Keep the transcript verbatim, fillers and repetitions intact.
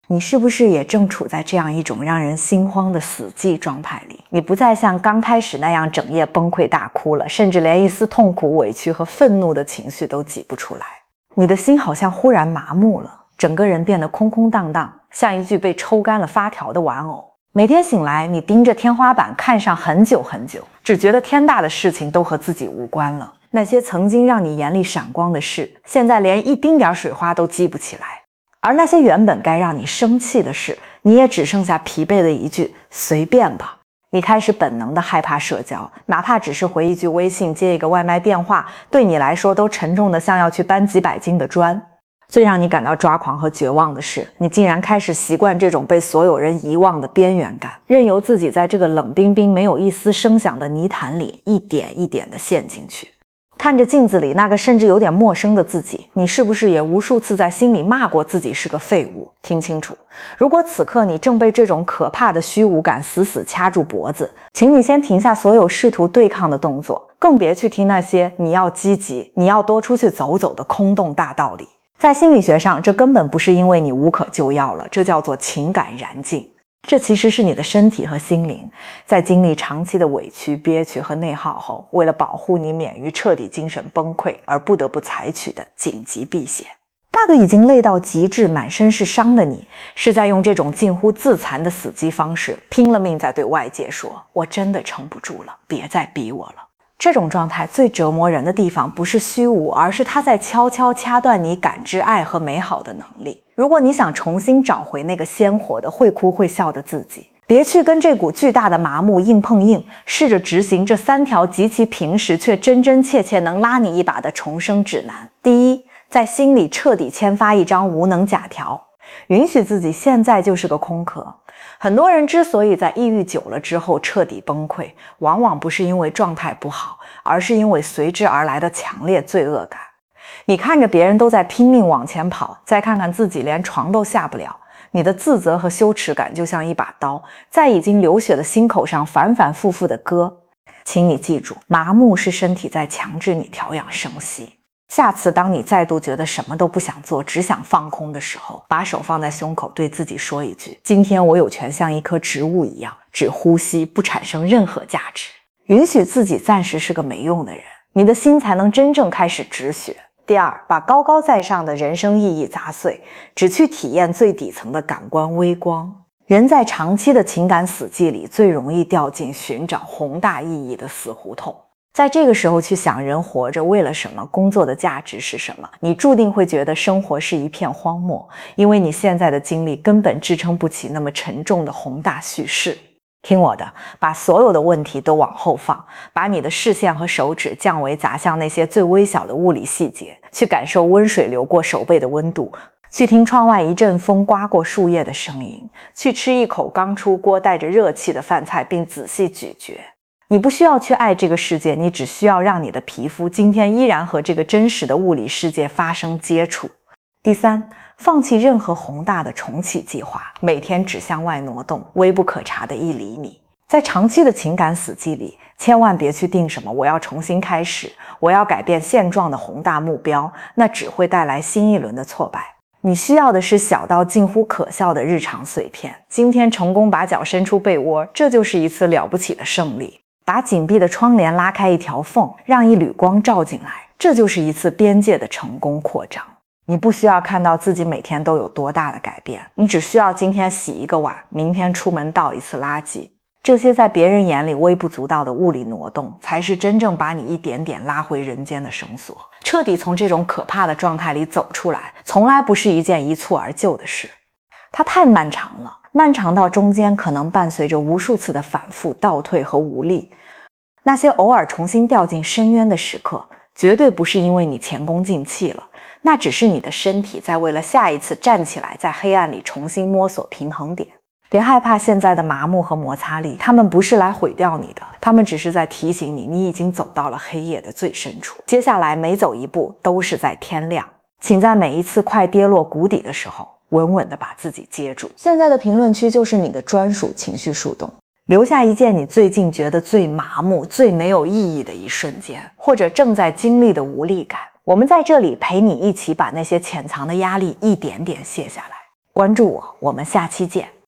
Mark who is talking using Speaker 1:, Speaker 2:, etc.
Speaker 1: 你是不是也正处在这样一种让人心慌的死寂状态里？你不再像刚开始那样整夜崩溃大哭了，甚至连一丝痛苦、委屈和愤怒的情绪都挤不出来。你的心好像忽然麻木了，整个人变得空空荡荡，像一具被抽干了发条的玩偶。每天醒来，你盯着天花板看上很久很久，只觉得天大的事情都和自己无关了。那些曾经让你眼里闪光的事，现在连一丁点水花都激不起来。而那些原本该让你生气的事，你也只剩下疲惫的一句随便吧。你开始本能的害怕社交，哪怕只是回一句微信，接一个外卖电话，对你来说都沉重的像要去搬几百斤的砖。最让你感到抓狂和绝望的是，你竟然开始习惯这种被所有人遗忘的边缘感，任由自己在这个冷冰冰没有一丝声响的泥潭里一点一点的陷进去。看着镜子里那个甚至有点陌生的自己，你是不是也无数次在心里骂过自己是个废物？听清楚，如果此刻你正被这种可怕的虚无感死死掐住脖子，请你先停下所有试图对抗的动作，更别去听那些你要积极、你要多出去走走的空洞大道理。在心理学上，这根本不是因为你无可救药了，这叫做情感燃尽。这其实是你的身体和心灵在经历长期的委屈、憋屈和内耗后，为了保护你免于彻底精神崩溃而不得不采取的紧急避险。那个已经累到极致、满身是伤的你，是在用这种近乎自残的死寂方式，拼了命在对外界说：“我真的撑不住了，别再逼我了。”这种状态最折磨人的地方不是虚无，而是它在悄悄掐断你感知爱和美好的能力。如果你想重新找回那个鲜活的会哭会笑的自己，别去跟这股巨大的麻木硬碰硬，试着执行这三条极其平实却真真切切能拉你一把的重生指南。第一，在心里彻底签发一张无能假条，允许自己现在就是个空壳。很多人之所以在抑郁久了之后彻底崩溃，往往不是因为状态不好，而是因为随之而来的强烈罪恶感。你看着别人都在拼命往前跑，再看看自己连床都下不了，你的自责和羞耻感就像一把刀，在已经流血的心口上反反复复地割。请你记住，麻木是身体在强制你调养生息。下次当你再度觉得什么都不想做，只想放空的时候，把手放在胸口，对自己说一句：今天我有权像一棵植物一样，只呼吸，不产生任何价值。允许自己暂时是个没用的人，你的心才能真正开始止血。第二，把高高在上的人生意义砸碎，只去体验最底层的感官微光。人在长期的情感死寂里，最容易掉进寻找宏大意义的死胡同。在这个时候去想人活着为了什么，工作的价值是什么，你注定会觉得生活是一片荒漠，因为你现在的经历根本支撑不起那么沉重的宏大叙事。听我的，把所有的问题都往后放，把你的视线和手指降维砸向那些最微小的物理细节，去感受温水流过手背的温度，去听窗外一阵风刮过树叶的声音，去吃一口刚出锅带着热气的饭菜并仔细咀嚼。你不需要去爱这个世界，你只需要让你的皮肤今天依然和这个真实的物理世界发生接触。第三，放弃任何宏大的重启计划，每天只向外挪动微不可察的一厘米。在长期的情感死寂里，千万别去定什么我要重新开始，我要改变现状的宏大目标，那只会带来新一轮的挫败。你需要的是小到近乎可笑的日常碎片。今天成功把脚伸出被窝，这就是一次了不起的胜利。把紧闭的窗帘拉开一条缝，让一缕光照进来，这就是一次边界的成功扩张。你不需要看到自己每天都有多大的改变，你只需要今天洗一个碗，明天出门倒一次垃圾。这些在别人眼里微不足道的物理挪动，才是真正把你一点点拉回人间的绳索。彻底从这种可怕的状态里走出来，从来不是一件一蹴而就的事。它太漫长了，漫长到中间可能伴随着无数次的反复、倒退和无力。那些偶尔重新掉进深渊的时刻，绝对不是因为你前功尽弃了，那只是你的身体在为了下一次站起来，在黑暗里重新摸索平衡点。别害怕现在的麻木和摩擦力，他们不是来毁掉你的，他们只是在提醒你，你已经走到了黑夜的最深处。接下来每走一步都是在天亮，请在每一次快跌落谷底的时候，稳稳地把自己接住。现在的评论区就是你的专属情绪树洞，留下一件你最近觉得最麻木、最没有意义的一瞬间，或者正在经历的无力感。我们在这里陪你一起把那些潜藏的压力一点点卸下来。 关注我，我们下期见。